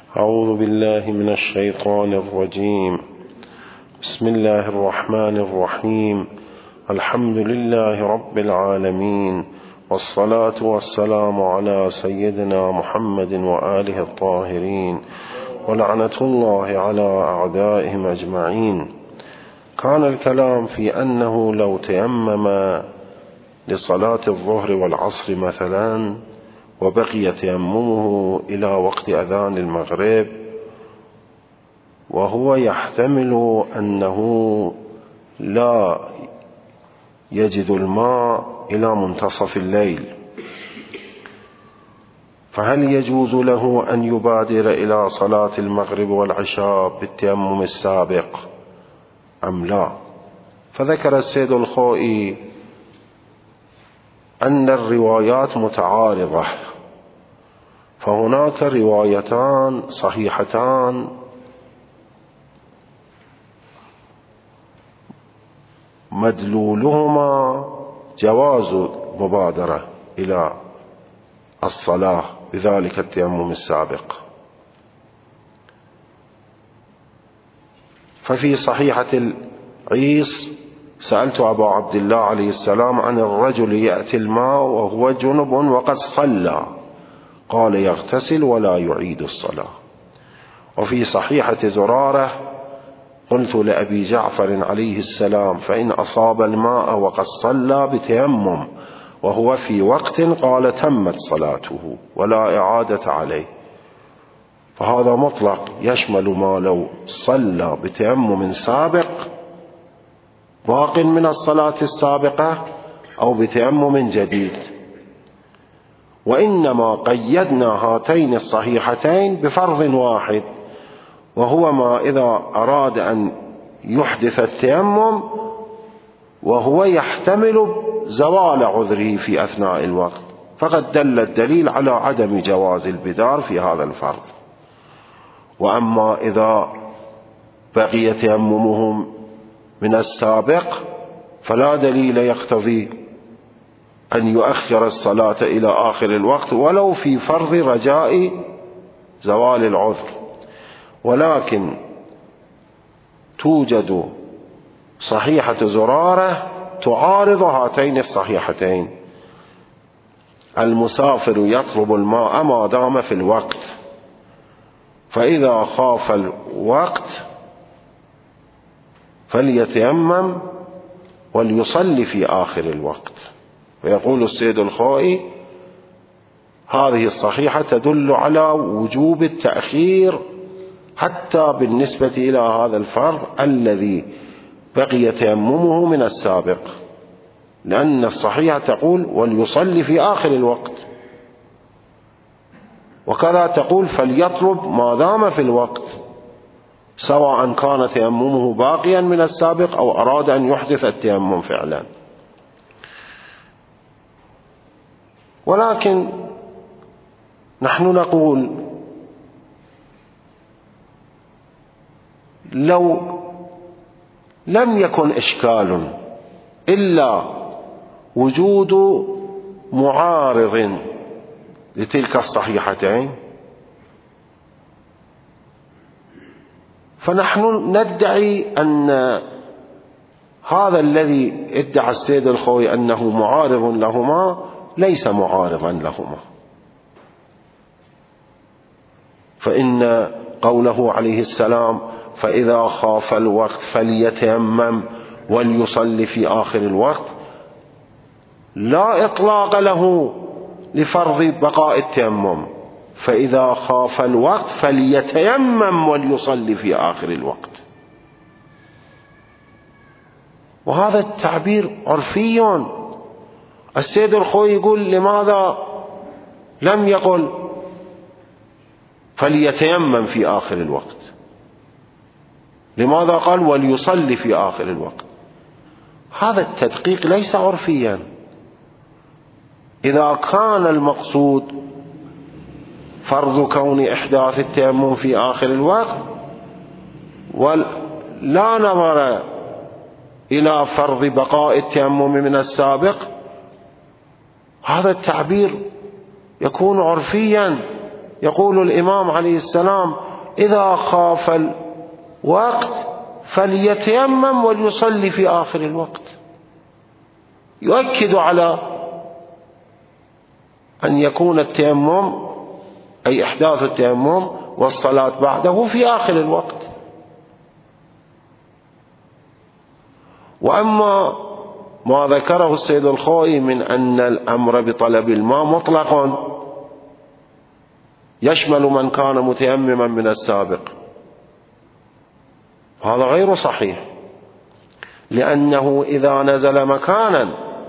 أعوذ بالله من الشيطان الرجيم. بسم الله الرحمن الرحيم. الحمد لله رب العالمين، والصلاة والسلام على سيدنا محمد وآله الطاهرين، ولعنة الله على أعدائهم أجمعين. كان الكلام في أنه لو تيمم لصلاة الظهر والعصر مثلا وبقي تيممه إلى وقت أذان المغرب، وهو يحتمل أنه لا يجد الماء إلى منتصف الليل، فهل يجوز له أن يبادر إلى صلاة المغرب والعشاء بالتيمم السابق أم لا؟ فذكر السيد الخوئي أن الروايات متعارضة، فهناك روايتان صحيحتان مدلولهما جواز مبادرة إلى الصلاة بذلك التيمم السابق. ففي صحيحة العيس سألت أبا عبد الله عليه السلام عن الرجل يأتي الماء وهو جنب وقد صلى، قال يغتسل ولا يعيد الصلاة. وفي صحيحة زرارة قلت لأبي جعفر عليه السلام فإن أصاب الماء وقد صلى بتيمم وهو في وقت، قال تمت صلاته ولا إعادة عليه. فهذا مطلق يشمل ما لو صلى بتيمم سابق باق من الصلاة السابقة أو بتيمم جديد. وإنما قيدنا هاتين الصحيحتين بفرض واحد، وهو ما إذا أراد أن يحدث التيمم وهو يحتمل زوال عذره في أثناء الوقت، فقد دل الدليل على عدم جواز البدار في هذا الفرض. وأما إذا بقي تيممهم من السابق فلا دليل يقتضي أن يؤخر الصلاة إلى آخر الوقت ولو في فرض رجاء زوال العذر. ولكن توجد صحيحة زرارة تعارض هاتين الصحيحتين. المسافر يطلب الماء ما دام في الوقت، فإذا خاف الوقت فليتيمم وليصلي في آخر الوقت. ويقول السيد الخوئي هذه الصحيحة تدل على وجوب التأخير حتى بالنسبة إلى هذا الفرض الذي بقي تيممه من السابق، لأن الصحيحة تقول وليصلي في آخر الوقت، وكذا تقول فليطلب ما دام في الوقت، سواء كان تيممه باقيا من السابق أو أراد أن يحدث التيمم فعلا. ولكن نحن نقول لو لم يكن إشكال إلا وجود معارض لتلك الصحيحتين، فنحن ندعي أن هذا الذي ادعى السيد الخوئي أنه معارض لهما ليس معارضا لهما. فإن قوله عليه السلام فإذا خاف الوقت فليتيمم وليصلي في آخر الوقت لا إطلاق له لفرض بقاء التيمم، فإذا خاف الوقت فليتيمم وليصلي في آخر الوقت. وهذا التعبير عرفي. السيد الخوئي يقول لماذا لم يقل فليتيمم في آخر الوقت؟ لماذا قال وليصلي في آخر الوقت؟ هذا التدقيق ليس عرفيا. إذا كان المقصود فرض كون إحداث التيمم في آخر الوقت ولا نظر إلى فرض بقاء التيمم من السابق، هذا التعبير يكون عرفيا يقول الإمام عليه السلام: إذا خاف الوقت فليتيمم وليصلي في آخر الوقت، يؤكد على أن يكون التيمم أي إحداث التيمم والصلاة بعده في آخر الوقت. وأما ما ذكره السيد الخوئي من أن الأمر بطلب الماء مطلق يشمل من كان متيمما من السابق، هذا غير صحيح، لأنه إذا نزل مكانا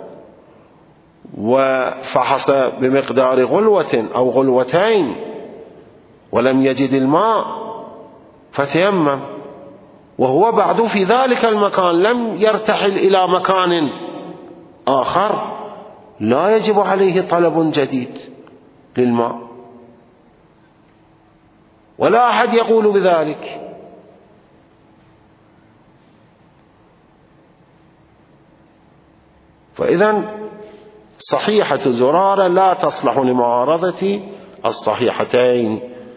وفحص بمقدار غلوة أو غلوتين ولم يجد الماء فتيمم، وهو بعد في ذلك المكان لم يرتحل إلى مكان آخر، لا يجب عليه طلب جديد للماء، ولا أحد يقول بذلك. فإذن صحيحة زرارة لا تصلح لمعارضة الصحيحتين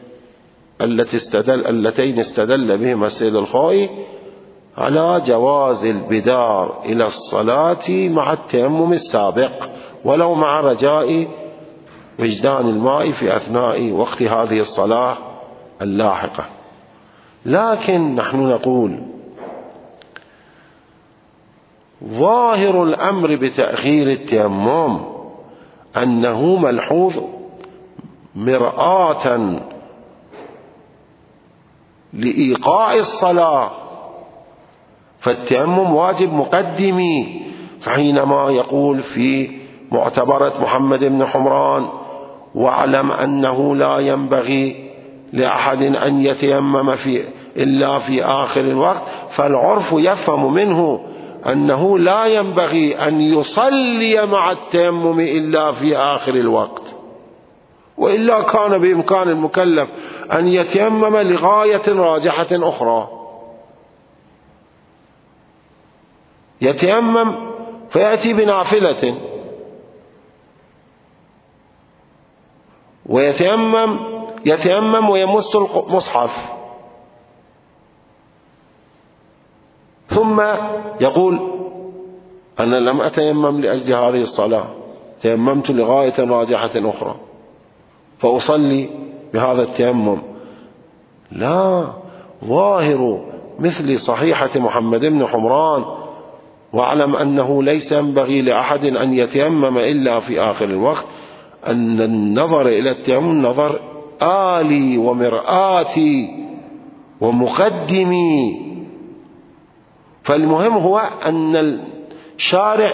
اللتين استدل بهما السيد الخوئي على جواز البدار إلى الصلاة مع التيمم السابق، ولو مع رجاء وجدان الماء في أثناء وقت هذه الصلاة اللاحقة. لكن نحن نقول ظاهر الأمر بتأخير التيمم أنه ملحوظ مرآة لإيقاع الصلاة، فالتيمم واجب مقدمي. فحينما يقول في معتبرة محمد بن حمران: واعلم أنه لا ينبغي لأحد أن يتيمم إلا في آخر الوقت، فالعرف يفهم منه أنه لا ينبغي أن يصلي مع التيمم إلا في آخر الوقت، وإلا كان بإمكان المكلف أن يتيمم لغاية راجحة أخرى، يتيمم فيأتي بنافلة يتيمم ويمس المصحف، ثم يقول: أنا لم أتيمم لأجل هذه الصلاة، تيممت لغاية راجحة أخرى فأصلي بهذا التيمم. لا، ظاهر مثل صحيحة محمد بن حمران: واعلم أنه ليس ينبغي لأحد أن يتيمم إلا في آخر الوقت، أن النظر إلى التيمم نظر آلي ومرآتي ومقدمي. فالمهم هو أن الشارع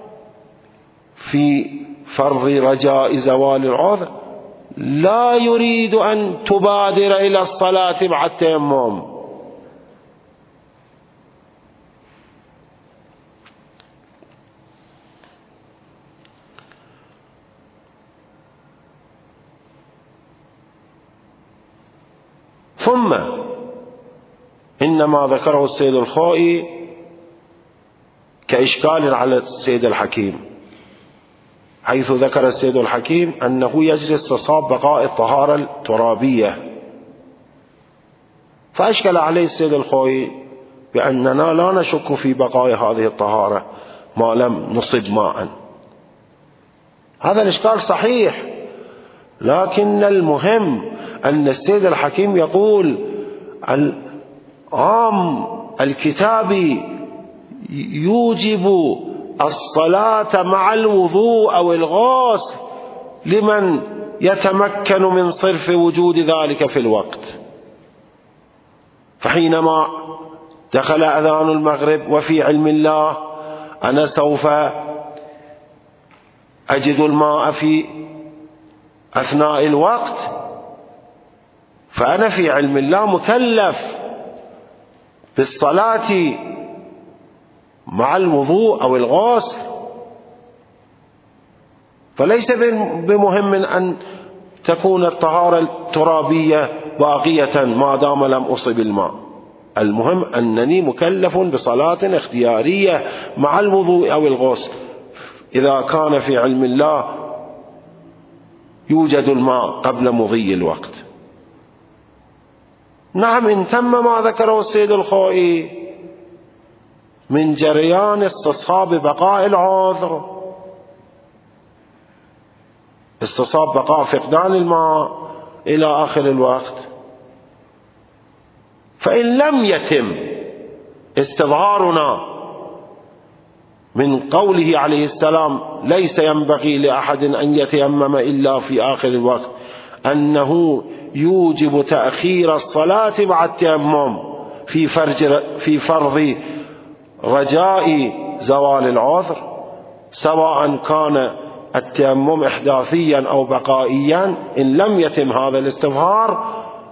في فرض رجاء زوال العذر لا يريد أن تبادر إلى الصلاة مع التيمم، ثم إنما ذكره السيد الخوئي كإشكال على السيد الحكيم، حيث ذكر السيد الحكيم أنه يجري استصحاب بقاء الطهارة الترابية، فأشكل عليه السيد الخوئي بأننا لا نشك في بقاء هذه الطهارة ما لم نصب ماء. هذا الإشكال صحيح، لكن المهم أن السيد الحكيم يقول العام الكتابي يوجب الصلاة مع الوضوء أو الغسل لمن يتمكن من صرف وجود ذلك في الوقت. فحينما دخل أذان المغرب وفي علم الله أنا سوف أجد الماء في أثناء الوقت، فأنا في علم الله مكلف بالصلاة مع الوضوء أو الغسل، فليس بمهم أن تكون الطهارة الترابية باقية ما دام لم أصب الماء، المهم أنني مكلف بصلاة اختيارية مع الوضوء أو الغسل. إذا كان في علم الله يوجد الماء قبل مضي الوقت. نعم، إن تم ما ذكره السيد الخوئي من جريان استصحاب بقاء العذر، استصحاب بقاء فقدان الماء إلى آخر الوقت. فإن لم يتم استظهارنا من قوله عليه السلام ليس ينبغي لأحد أن يتيمم إلا في آخر الوقت، أنه يوجب تأخير الصلاة مع التيمم في فرض رجاء زوال العذر، سواء كان التيمم إحداثيا أو بقائيا. إن لم يتم هذا الاستظهار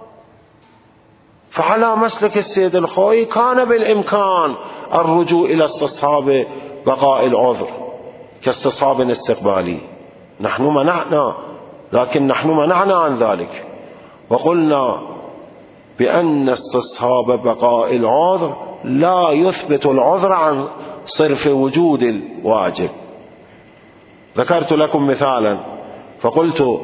فعلى مسلك السيد الخوئي كان بالإمكان الرجوع إلى استصحاب بقاء العذر كاستصحاب استقبالي. نحن منعنا عن ذلك، وقلنا بأن استصحاب بقاء العذر لا يثبت العذر عن صرف وجود الواجب. ذكرت لكم مثالا فقلت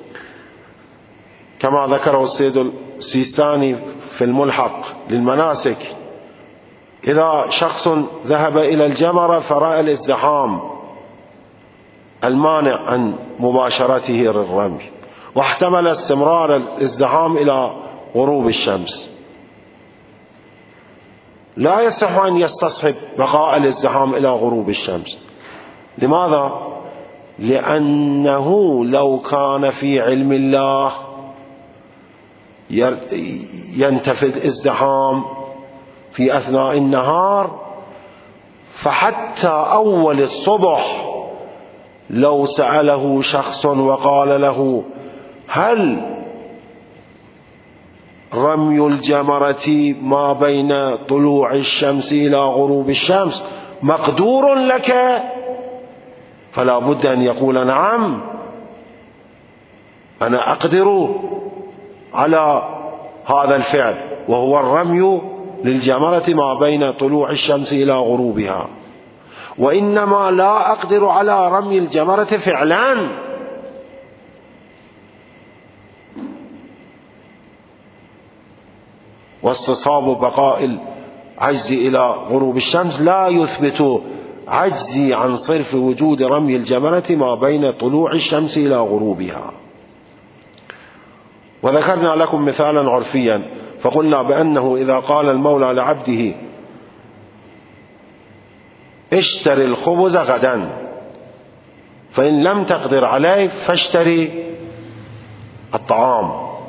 كما ذكره السيد السيستاني في الملحق للمناسك: إذا شخص ذهب إلى الجمرة فرأى الازدحام المانع عن مباشرته للرمي، واحتمل استمرار الازدحام إلى غروب الشمس، لا يصح أن يستصحب بقاء الازدحام إلى غروب الشمس. لماذا؟ لأنه لو كان في علم الله ينتفي الازدحام في أثناء النهار، فحتى أول الصبح لو سأله شخص وقال له: هل رمي الجمرة ما بين طلوع الشمس إلى غروب الشمس مقدور لك؟ فلا بد أن يقول: نعم، أنا أقدر على هذا الفعل، وهو الرمي للجمرة ما بين طلوع الشمس إلى غروبها. وإنما لا أقدر على رمي الجمرة فعلا. واستصحاب بقاء العجز إلى غروب الشمس لا يثبت عجزي عن صرف وجود رمي الجمرة ما بين طلوع الشمس إلى غروبها. وذكرنا لكم مثالا عرفيا فقلنا بأنه إذا قال المولى لعبده: اشتري الخبز غدا، فإن لم تقدر عليه فاشتري الطعام.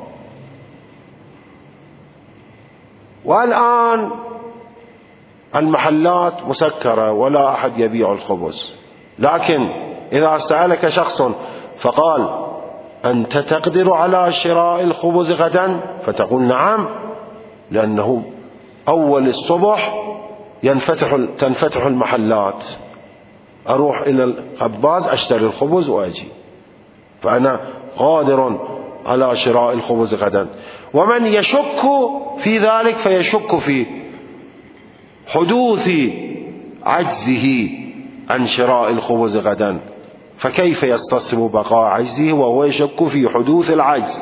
والآن المحلات مسكرة ولا أحد يبيع الخبز، لكن إذا سألك شخص فقال: أنت تقدر على شراء الخبز غدا؟ فتقول: نعم، لأنه أول الصبح تنفتح المحلات، أروح إلى الخباز أشتري الخبز وأجي، فأنا قادر على شراء الخبز غدا. ومن يشك في ذلك فيشك في حدوث عجزه عن شراء الخبز غدا، فكيف يستصحب بقاء عجزه وهو يشك في حدوث العجز؟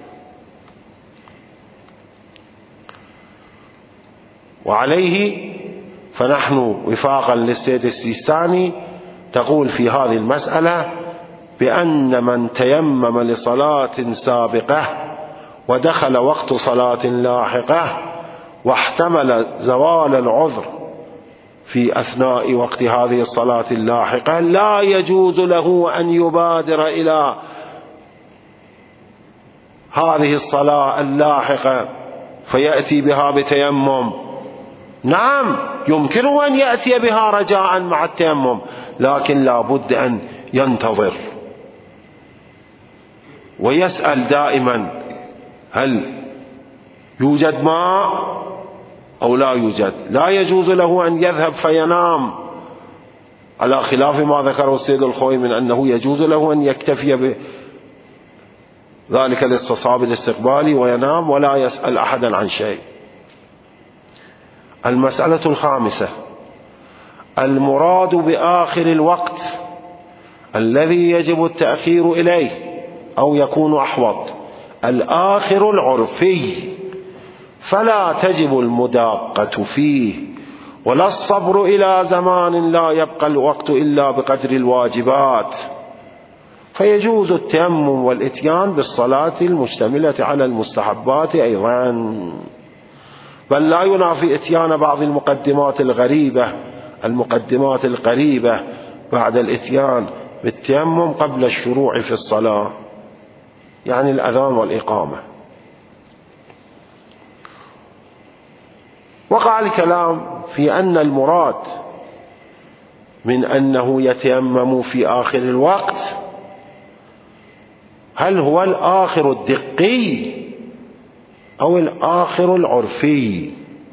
وعليه فنحن وفاقا للسيد السيستاني تقول في هذه المسألة بأن من تيمم لصلاة سابقة ودخل وقت صلاة لاحقة واحتمل زوال العذر في أثناء وقت هذه الصلاة اللاحقة، لا يجوز له أن يبادر إلى هذه الصلاة اللاحقة فيأتي بها بتيمم. نعم، يمكنه أن يأتي بها رجاء مع التيمم، لكن لا بد أن ينتظر ويسأل دائما: هل يوجد ماء أو لا يوجد؟ لا يجوز له أن يذهب فينام، على خلاف ما ذكره السيد الخوئي من أنه يجوز له أن يكتفي بذلك الاستصحاب الاستقبالي وينام ولا يسأل أحدا عن شيء. المسألة الخامسة: المراد بآخر الوقت الذي يجب التأخير إليه أو يكون أحوط الآخر العرفي، فلا تجب المداقة فيه ولا الصبر إلى زمان لا يبقى الوقت إلا بقدر الواجبات، فيجوز التيمم والإتيان بالصلاة المشتملة على المستحبات أيضا، بل لا ينافي إتيان بعض المقدمات القريبة بعد الإتيان بالتيمم قبل الشروع في الصلاة، يعني الأذان والإقامة. وقع الكلام في أن المراد من أنه يتيمم في آخر الوقت هل هو الآخر الدقي أو الآخر العرفي.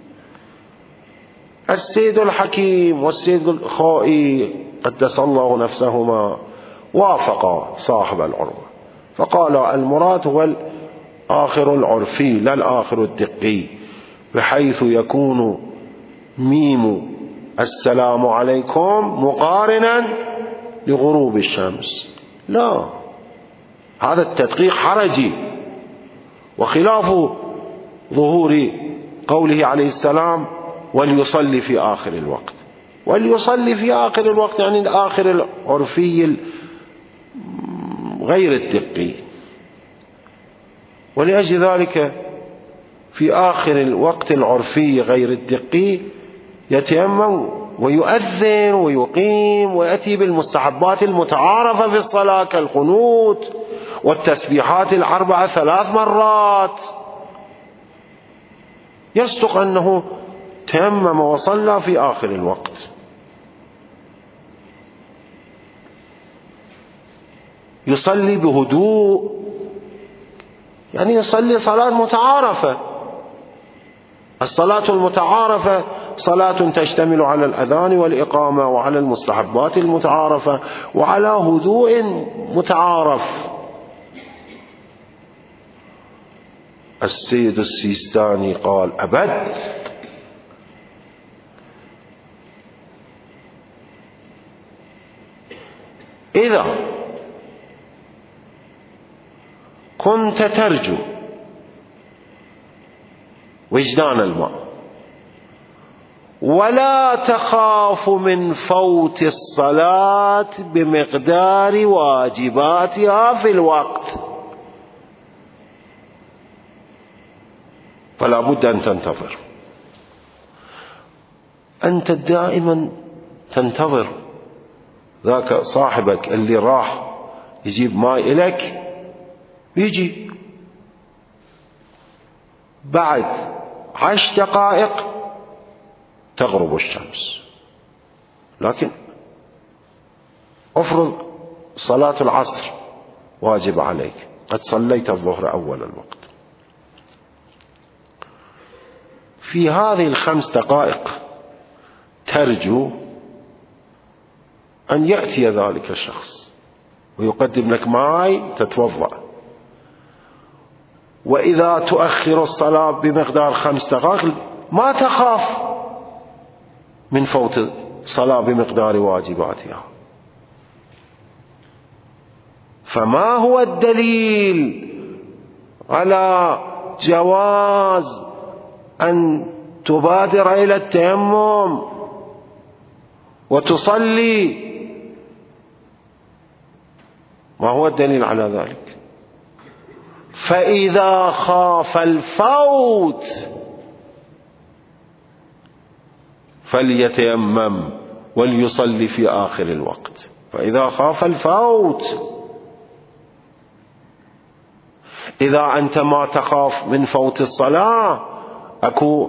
السيد الحكيم والسيد الخائي قدس الله نفسهما وافقا صاحب العروة، فقال المراد هو الآخر العرفي لا الآخر الدقي، بحيث يكون ميم السلام عليكم مقارنا لغروب الشمس. لا، هذا التدقيق حرجي، وخلاف ظهور قوله عليه السلام وليصلي في آخر الوقت. وليصلي في آخر الوقت يعني الآخر العرفي غير الدقي، ولأجل ذلك في آخر الوقت العرفي غير الدقي يتيمم ويؤذن ويقيم ويأتي بالمستحبات المتعارفة في الصلاة كالقنوت والتسبيحات 4 3 مرات، يصدق أنه تيمم وصلى في آخر الوقت. يصلي بهدوء، يعني يصلي صلاة متعارفة. الصلاة المتعارفة صلاة تشتمل على الأذان والإقامة وعلى المستحبات المتعارفة وعلى هدوء متعارف. السيد السيستاني قال أبد، إذا كنت ترجو وجدان الماء ولا تخاف من فوت الصلاة بمقدار واجباتها في الوقت، فلا بد أن تنتظر. أنت دائما تنتظر ذاك صاحبك اللي راح يجيب ماء إليك يجي بعد 10 دقائق تغرب الشمس، لكن افرض صلاة العصر واجب عليك، قد صليت الظهر أول الوقت، في هذه 5 دقائق ترجو أن يأتي ذلك الشخص ويقدم لك ماء تتوضأ. وإذا تؤخر الصلاة بمقدار 5 دقائق ما تخاف من فوت الصلاة بمقدار واجباتها. فما هو الدليل على جواز أن تبادر إلى التيمم وتصلي؟ ما هو الدليل على ذلك؟ فإذا خاف الفوت فليتيمم وليصلي في آخر الوقت. فإذا خاف الفوت، إذا أنت ما تخاف من فوت الصلاة أكو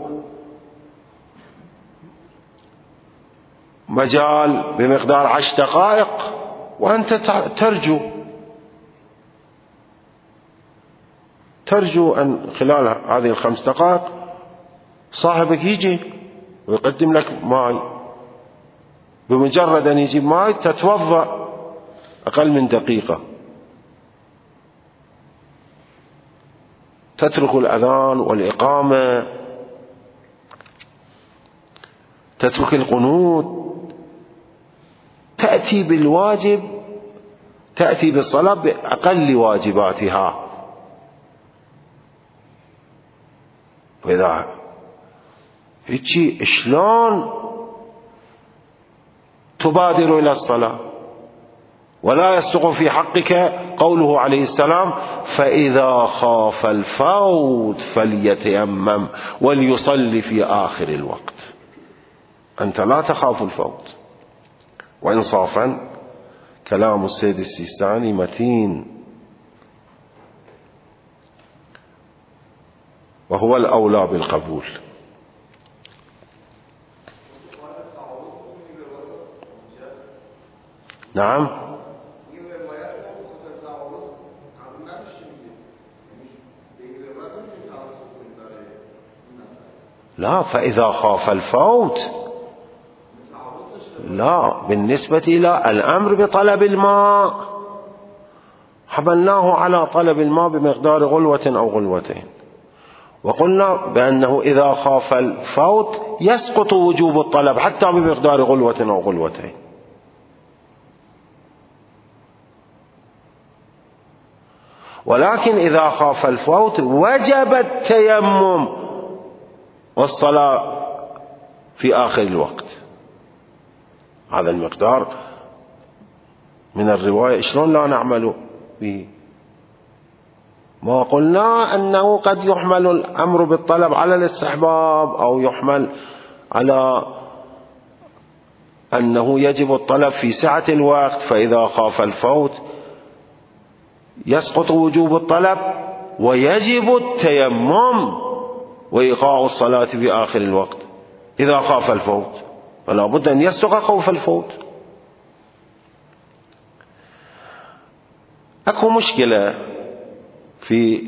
مجال بمقدار 10 دقائق وأنت ترجو أن خلال هذه 5 دقائق صاحبك يجي ويقدم لك ماء، بمجرد أن يجيب ماء تتوضأ أقل من دقيقة، تترك الأذان والإقامة، تترك القنوت، تأتي بالواجب تأتي بالصلاة بأقل واجباتها. وإذا هيك شلون تبادر إلى الصلاة؟ ولا يصدق في حقك قوله عليه السلام: فإذا خاف الفوت فليتيمم وليصلي في آخر الوقت. أنت لا تخاف الفوت. وإنصافا كلام السيد السيستاني متين، وهو الأولى بالقبول. نعم. لا، فإذا خاف الفوت لا، بالنسبة إلى الأمر بطلب الماء حملناه على طلب الماء بمقدار غلوة أو غلوتين، وقلنا بأنه إذا خاف الفوت يسقط وجوب الطلب حتى بمقدار غلوة أو غلوتين. ولكن إذا خاف الفوت وجب التيمم والصلاة في آخر الوقت. هذا المقدار من الرواية شلون لا نعمل به؟ ما قلنا أنه قد يحمل الأمر بالطلب على الاستحباب، أو يحمل على أنه يجب الطلب في سعة الوقت، فإذا خاف الفوت يسقط وجوب الطلب ويجب التيمم وإيقاع الصلاة في آخر الوقت إذا خاف الفوت، فلا بد أن يسلق خوف الفوت. أكو مشكلة في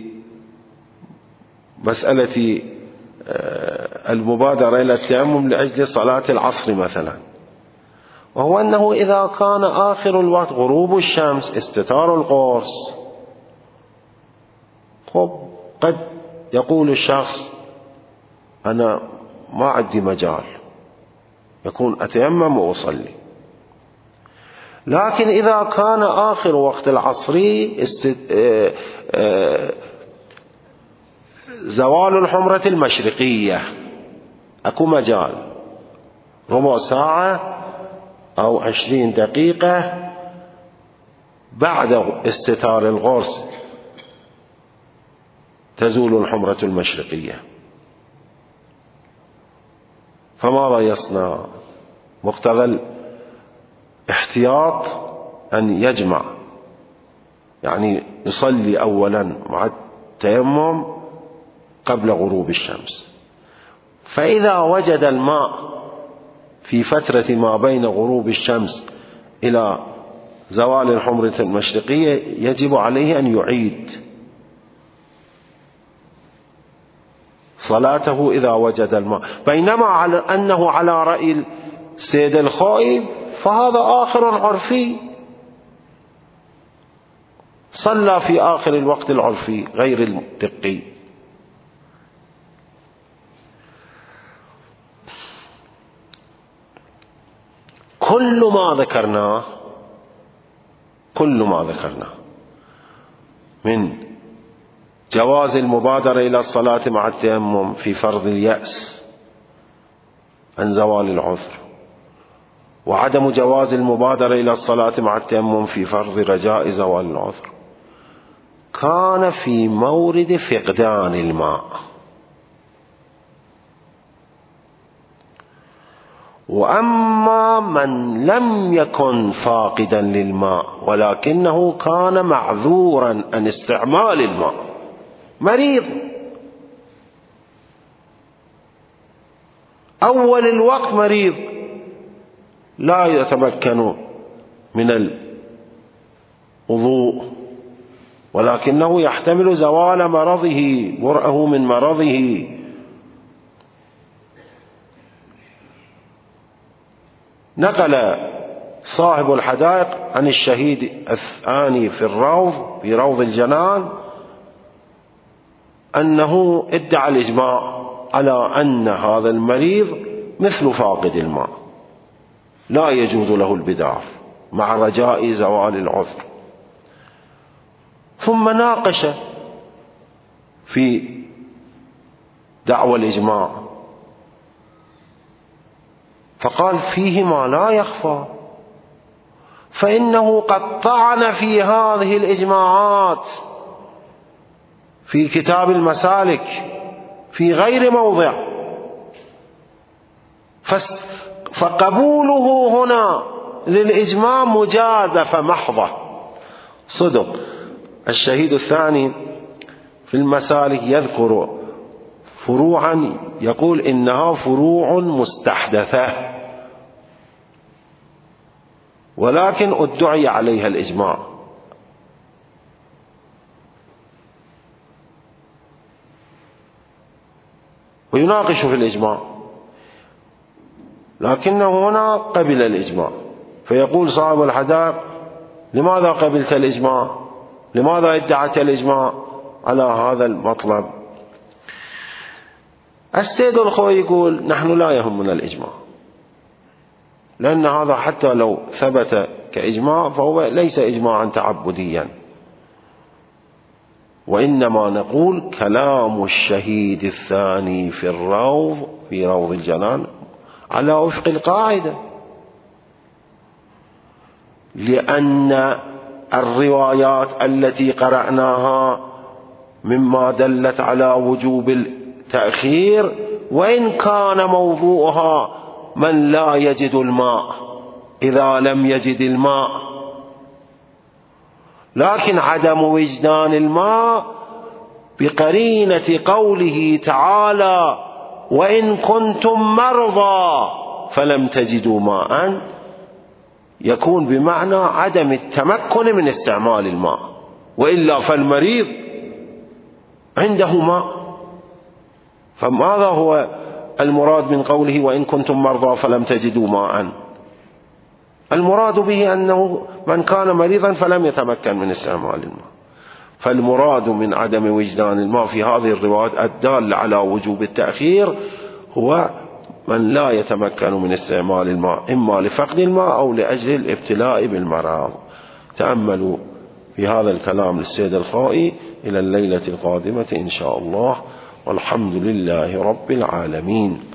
مسألة المبادرة إلى التيمم لأجل صلاة العصر مثلا، وهو أنه إذا كان آخر الوقت غروب الشمس استتار القرص، قد يقول الشخص: أنا ما عندي مجال، يكون أتيمم وأصلي. لكن إذا كان آخر وقت العصر زوال الحمرة المشرقية، أكو مجال ربع ساعة أو 20 دقيقة بعد استتار الغرس تزول الحمرة المشرقية، فماذا يصنع؟ مقتضى الاحتياط أن يجمع، يعني يصلي أولا مع التيمم قبل غروب الشمس، فإذا وجد الماء في فترة ما بين غروب الشمس إلى زوال الحمرة المشرقية يجب عليه أن يعيد صلاته إذا وجد الماء. بينما أنه على رأي السيد الخائب فهذا آخر عرفي، صلى في آخر الوقت العرفي غير الدقي. كل ما ذكرناه من جواز المبادرة إلى الصلاة مع التيمم في فرض اليأس عن زوال العذر، وعدم جواز المبادرة إلى الصلاة مع التيمم في فرض رجاء زوال العذر، كان في مورد فقدان الماء. وأما من لم يكن فاقدا للماء ولكنه كان معذورا عن استعمال الماء، مريض أول الوقت، مريض لا يتمكن من الوضوء ولكنه يحتمل زوال مرضه، برئه من مرضه، نقل صاحب الحدائق عن الشهيد الثاني في روض الجنان أنه ادعى الإجماع على أن هذا المريض مثل فاقد الماء لا يجوز له البدار مع رجاء زوال العذر. ثم ناقش في دعوى الإجماع فقال فيه ما لا يخفى، فإنه قد طعن في هذه الإجماعات في كتاب المسالك في غير موضع، فقبوله هنا للإجماع مجازفة محضة. صدق. الشهيد الثاني في المسالك يذكر فروعا يقول إنها فروع مستحدثة، ولكن ادعي عليها الإجماع. ويناقش في الإجماع، لكنه هنا قبل الإجماع، فيقول صاحب الحدائق لماذا قبلت الإجماع؟ لماذا ادعت الإجماع على هذا المطلب؟ السيد الخوئي يقول نحن لا يهمنا الإجماع، لأن هذا حتى لو ثبت كإجماع فهو ليس إجماعا تعبديا، وإنما نقول كلام الشهيد الثاني في روض الجنان على وفق القاعدة، لأن الروايات التي قرأناها مما دلت على وجوب التأخير وإن كان موضوعها من لا يجد الماء إذا لم يجد الماء، لكن عدم وجدان الماء بقرينة قوله تعالى وإن كنتم مرضى فلم تجدوا ماء يكون بمعنى عدم التمكن من استعمال الماء، وإلا فالمريض عنده ماء. فماذا هو المراد من قوله وإن كنتم مرضى فلم تجدوا ماء؟ المراد به أنه من كان مريضا فلم يتمكن من استعمال الماء. فالمراد من عدم وجدان الماء في هذه الروايات الدالة على وجوب التأخير هو من لا يتمكن من استعمال الماء، إما لفقد الماء أو لأجل الابتلاء بالمرض. تأملوا في هذا الكلام للسيد الخوئي إلى الليلة القادمة إن شاء الله، والحمد لله رب العالمين.